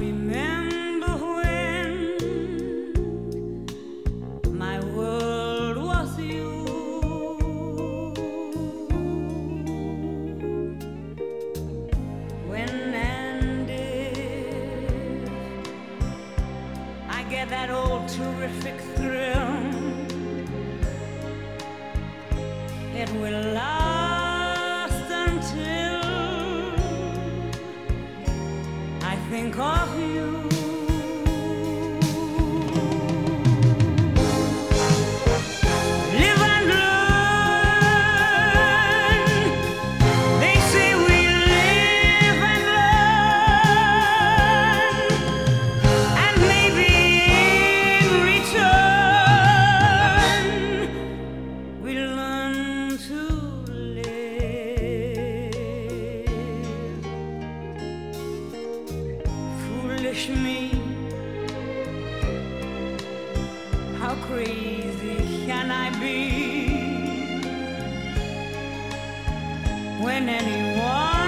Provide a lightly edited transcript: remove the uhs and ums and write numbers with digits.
remember when my world was you. When and if I get that old terrific thrill, it will last until I think of you. Live and learn. They say we live and learn, and maybe in return we learn to live. Foolish me, how crazy can I be when anyone